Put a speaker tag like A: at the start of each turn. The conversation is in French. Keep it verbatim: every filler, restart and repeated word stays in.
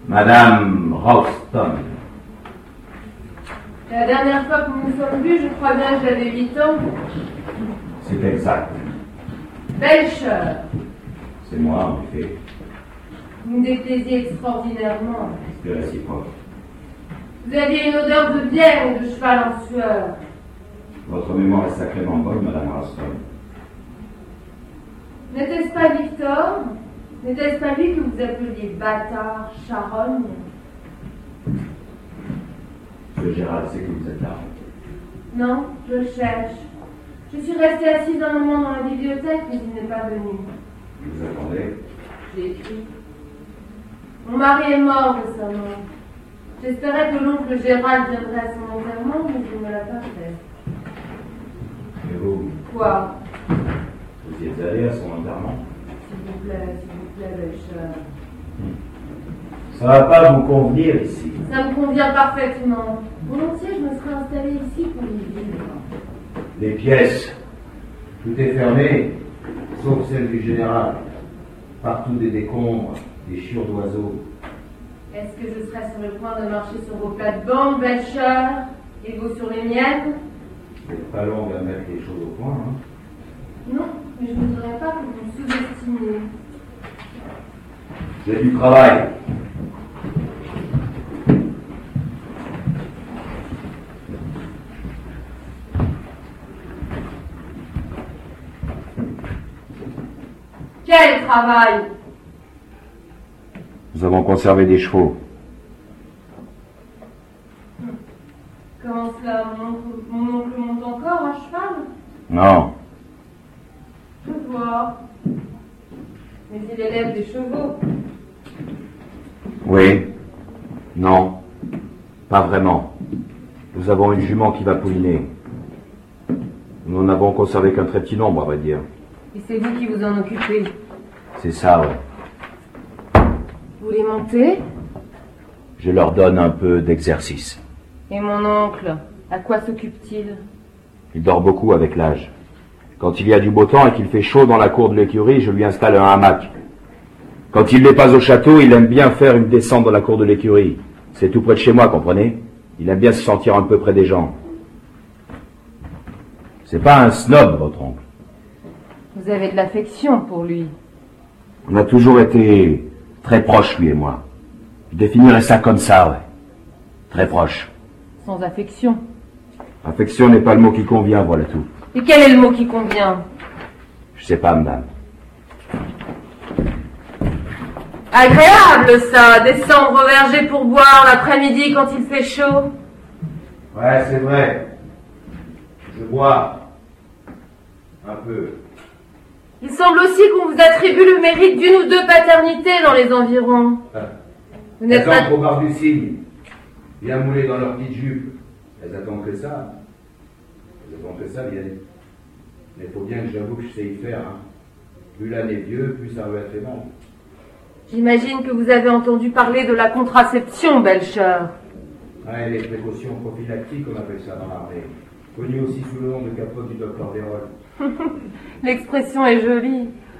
A: Madame Ralston.
B: La dernière fois que nous nous sommes vus, je crois bien que j'avais huit ans.
A: C'est exact.
B: Belcher.
A: C'est moi, en effet.
B: Vous me déplaisiez extraordinairement.
A: C'est réciproque.
B: Vous aviez une odeur de bière et de cheval en sueur.
A: Votre mémoire est sacrément bonne, Madame Ralston.
B: N'était-ce pas Victor? N'était-ce pas lui que vous appeliez bâtard, charogne?
A: Monsieur Gérald sait que vous êtes là.
B: Non, je cherche. Je suis restée assise un moment dans la bibliothèque, mais il n'est pas venu.
A: Vous attendez?
B: J'ai écrit. Mon mari est mort récemment. J'espérais que l'oncle Gérald viendrait à son enterrement, mais il ne l'a pas fait.
A: Et vous?
B: Quoi?
A: Vous y êtes allé à son enterrement?
B: S'il vous plaît, s'il vous plaît, Belcher.
A: Ça va pas vous convenir ici.
B: Ça me convient parfaitement. Volontiers, je me serais installée ici pour y vivre.
A: Les pièces, tout est fermé, sauf celle du général. Partout des décombres, des chiures d'oiseaux.
B: Est-ce que je serais sur le point de marcher sur vos plates-bandes, Belcher, et vous sur les miennes?
A: C'est pas long à mettre les choses au point, hein?
B: Non, mais je ne voudrais pas que vous me sous-estimiez.
A: J'ai du travail.
B: Quel travail?
A: Nous avons conservé des chevaux.
B: Comment cela? Mon oncle, mon oncle monte encore à cheval?
A: Non.
B: Je vois. Mais il élève des chevaux.
A: Oui. Non. Pas vraiment. Nous avons une jument qui va pouliner. Nous n'en avons conservé qu'un très petit nombre, à vrai dire.
B: Et c'est vous qui vous en occupez?
A: C'est ça, ouais.
B: Vous les montez?
A: Je leur donne un peu d'exercice.
B: Et mon oncle, à quoi s'occupe-t-il?
A: Il dort beaucoup avec l'âge. Quand il y a du beau temps et qu'il fait chaud dans la cour de l'écurie, je lui installe un hamac. Quand il n'est pas au château, il aime bien faire une descente dans la cour de l'écurie. C'est tout près de chez moi, comprenez? Il aime bien se sentir un peu près des gens. C'est pas un snob, votre oncle.
B: Vous avez de l'affection pour lui.
A: On a toujours été très proches, lui et moi. Je définirais ça comme ça, ouais. Très proches.
B: Sans affection.
A: Affection n'est pas le mot qui convient, voilà tout.
B: Et quel est le mot qui convient?
A: Je sais pas, madame.
B: Agréable, ça, descendre au verger pour boire l'après-midi quand il fait chaud.
A: Ouais, c'est vrai. Je bois. Un peu.
B: Il semble aussi qu'on vous attribue le mérite d'une ou deux paternités dans les environs. Vous n'êtes pas...
A: Elles entrent au bar du cygne, bien moulées dans leurs petites jupes. Elles attendent que ça. Elles attendent que ça, bien. Mais il faut bien que j'avoue que je sais y faire. Hein. Plus l'âne est vieux, plus ça ruelle fait mal.
B: J'imagine que vous avez entendu parler de la contraception, Belcher.
A: Ouais, les précautions prophylactiques, on appelle ça dans l'armée. Connu aussi sous le nom de capote du docteur Desrolles.
B: L'expression est jolie.